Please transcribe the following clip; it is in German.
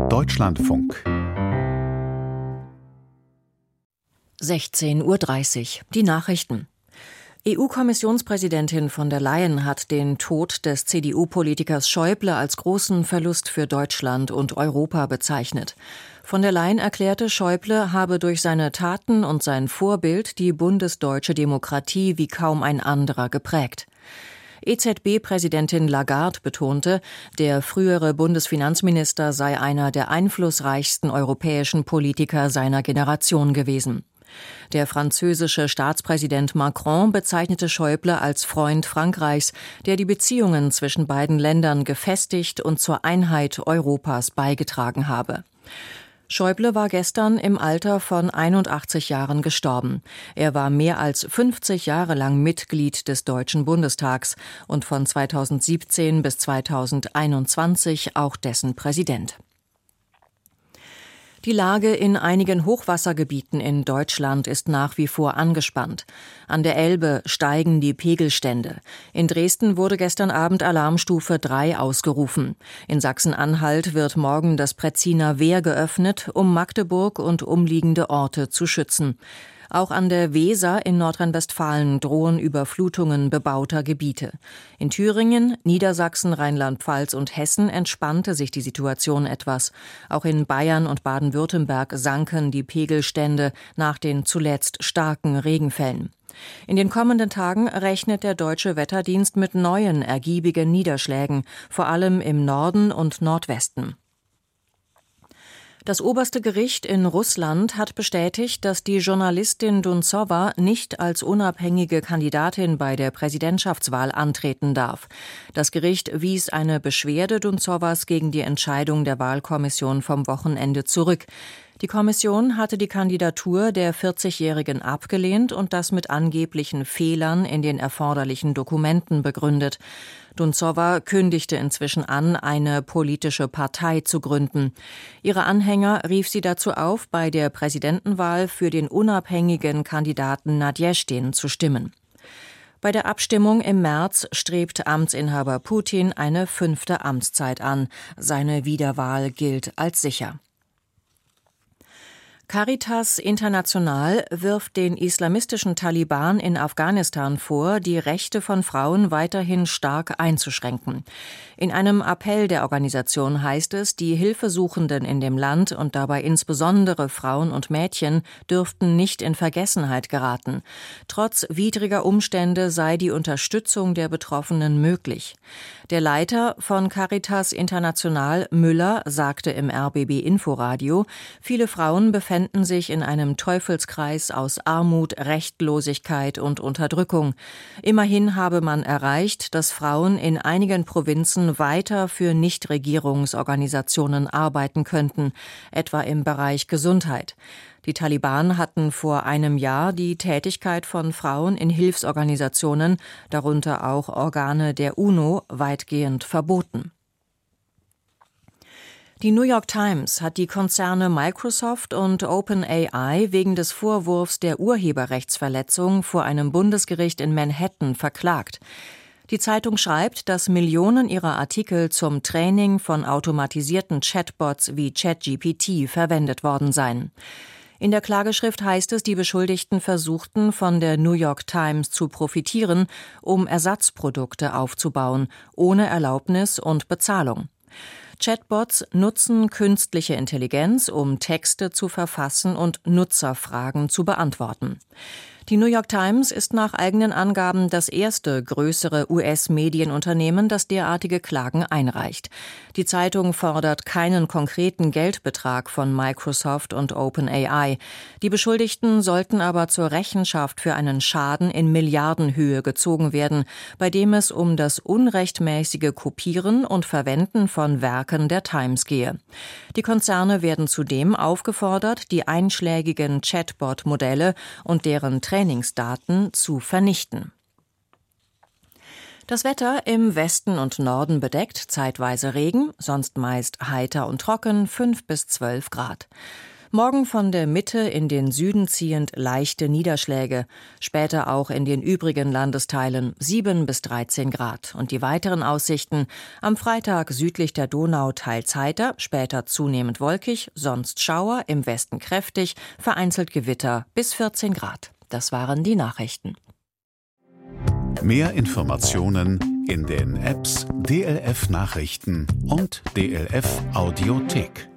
Deutschlandfunk 16:30 Uhr. Die Nachrichten. EU-Kommissionspräsidentin von der Leyen hat den Tod des CDU-Politikers Schäuble als großen Verlust für Deutschland und Europa bezeichnet. Von der Leyen erklärte, Schäuble habe durch seine Taten und sein Vorbild die bundesdeutsche Demokratie wie kaum ein anderer geprägt. EZB-Präsidentin Lagarde betonte, der frühere Bundesfinanzminister sei einer der einflussreichsten europäischen Politiker seiner Generation gewesen. Der französische Staatspräsident Macron bezeichnete Schäuble als Freund Frankreichs, der die Beziehungen zwischen beiden Ländern gefestigt und zur Einheit Europas beigetragen habe. Schäuble war gestern im Alter von 81 Jahren gestorben. Er war mehr als 50 Jahre lang Mitglied des Deutschen Bundestags und von 2017 bis 2021 auch dessen Präsident. Die Lage in einigen Hochwassergebieten in Deutschland ist nach wie vor angespannt. An der Elbe steigen die Pegelstände. In Dresden wurde gestern Abend Alarmstufe 3 ausgerufen. In Sachsen-Anhalt wird morgen das Pretziner Wehr geöffnet, um Magdeburg und umliegende Orte zu schützen. Auch an der Weser in Nordrhein-Westfalen drohen Überflutungen bebauter Gebiete. In Thüringen, Niedersachsen, Rheinland-Pfalz und Hessen entspannte sich die Situation etwas. Auch in Bayern und Baden-Württemberg sanken die Pegelstände nach den zuletzt starken Regenfällen. In den kommenden Tagen rechnet der Deutsche Wetterdienst mit neuen ergiebigen Niederschlägen, vor allem im Norden und Nordwesten. Das oberste Gericht in Russland hat bestätigt, dass die Journalistin Dunzowa nicht als unabhängige Kandidatin bei der Präsidentschaftswahl antreten darf. Das Gericht wies eine Beschwerde Dunzowas gegen die Entscheidung der Wahlkommission vom Wochenende zurück. Die Kommission hatte die Kandidatur der 40-Jährigen abgelehnt und das mit angeblichen Fehlern in den erforderlichen Dokumenten begründet. Dunzowa kündigte inzwischen an, eine politische Partei zu gründen. Ihre Anhänger rief sie dazu auf, bei der Präsidentenwahl für den unabhängigen Kandidaten Nadjeschtin zu stimmen. Bei der Abstimmung im März strebt Amtsinhaber Putin eine 5. Amtszeit an. Seine Wiederwahl gilt als sicher. Caritas International wirft den islamistischen Taliban in Afghanistan vor, die Rechte von Frauen weiterhin stark einzuschränken. In einem Appell der Organisation heißt es, die Hilfesuchenden in dem Land und dabei insbesondere Frauen und Mädchen dürften nicht in Vergessenheit geraten. Trotz widriger Umstände sei die Unterstützung der Betroffenen möglich. Der Leiter von Caritas International, Müller, sagte im RBB Inforadio, viele Frauen befänden sich in einem Teufelskreis aus Armut, Rechtlosigkeit und Unterdrückung. Immerhin habe man erreicht, dass Frauen in einigen Provinzen weiter für Nichtregierungsorganisationen arbeiten könnten, etwa im Bereich Gesundheit. Die Taliban hatten vor einem Jahr die Tätigkeit von Frauen in Hilfsorganisationen, darunter auch Organe der UNO, weitgehend verboten. Die New York Times hat die Konzerne Microsoft und OpenAI wegen des Vorwurfs der Urheberrechtsverletzung vor einem Bundesgericht in Manhattan verklagt. Die Zeitung schreibt, dass Millionen ihrer Artikel zum Training von automatisierten Chatbots wie ChatGPT verwendet worden seien. In der Klageschrift heißt es, die Beschuldigten versuchten, von der New York Times zu profitieren, um Ersatzprodukte aufzubauen, ohne Erlaubnis und Bezahlung. Chatbots nutzen künstliche Intelligenz, um Texte zu verfassen und Nutzerfragen zu beantworten. Die New York Times ist nach eigenen Angaben das erste größere US-Medienunternehmen, das derartige Klagen einreicht. Die Zeitung fordert keinen konkreten Geldbetrag von Microsoft und OpenAI. Die Beschuldigten sollten aber zur Rechenschaft für einen Schaden in Milliardenhöhe gezogen werden, bei dem es um das unrechtmäßige Kopieren und Verwenden von Werken der Times gehe. Die Konzerne werden zudem aufgefordert, die einschlägigen Chatbot-Modelle und deren Trainingsdaten zu vernichten. Das Wetter im Westen und Norden bedeckt, zeitweise Regen, sonst meist heiter und trocken, 5 bis 12 Grad. Morgen von der Mitte in den Süden ziehend leichte Niederschläge, später auch in den übrigen Landesteilen 7 bis 13 Grad. Und die weiteren Aussichten: am Freitag südlich der Donau teils heiter, später zunehmend wolkig, sonst Schauer, im Westen kräftig, vereinzelt Gewitter bis 14 Grad. Das waren die Nachrichten. Mehr Informationen in den Apps DLF Nachrichten und DLF Audiothek.